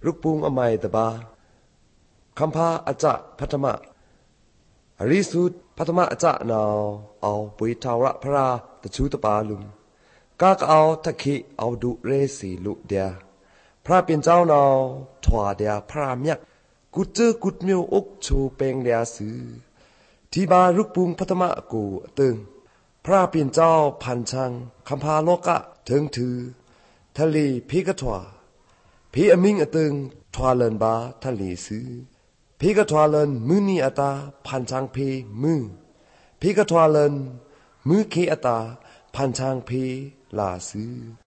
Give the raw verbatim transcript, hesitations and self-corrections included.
รุกปุงอมัยตบาคัมภาอาจะพัทมะอริสุทธพัทมะอาจะนาวเอาปุยทาวระพระตะชูตปาลุมกากเอาทักขิเอาดุเรสีลุเดียพระเป็นเจ้านาวถวาเดียพระเมียกกุดเจอกุดมิวอกชูเปงเดียสือที่บารุกปุงพัทมะกูตึงพระเป็นเจ้าพันชังคัมภาโลกะถึงถือทะเลพิกถวาพีอมิงอตึงทวาเลินบาทะเลสือพีกทวาเลินมือนีอตาพันชังเพมือพีกทวาเลินมือเคอตาพันชังเพลาสือ